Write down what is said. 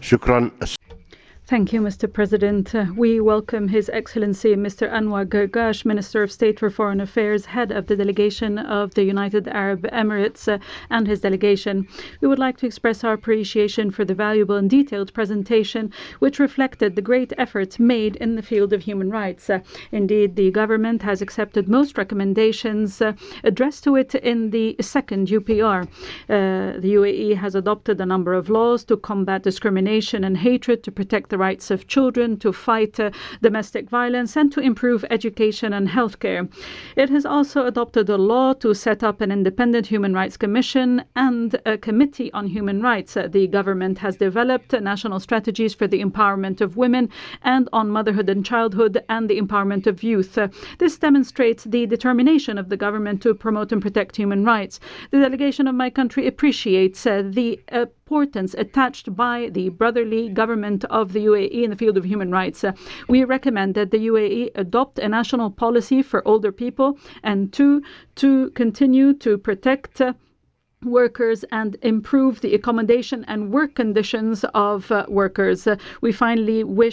شكرا. Thank you, Mr. President. We welcome His Excellency Mr. Anwar Gargash, Minister of State for Foreign Affairs, head of the delegation of the United Arab Emirates, and his delegation. We would like to express our appreciation for the valuable and detailed presentation, which reflected the great efforts made in the field of human rights. Indeed, the government has accepted most recommendations addressed to it in the second UPR. The UAE has adopted a number of laws to combat discrimination and hatred, to protect the rights of children, to fight domestic violence, and to improve education and healthcare. It has also adopted a law to set up an independent human rights commission and a committee on human rights. The government has developed national strategies for the empowerment of women and on motherhood and childhood and the empowerment of youth. This demonstrates the determination of the government to promote and protect human rights. The delegation of my country appreciates the importance attached by the brotherly government of the UAE in the field of human rights. We recommend that the UAE adopt a national policy for older people, and to continue to protect workers and improve the accommodation and work conditions of workers. We finally wish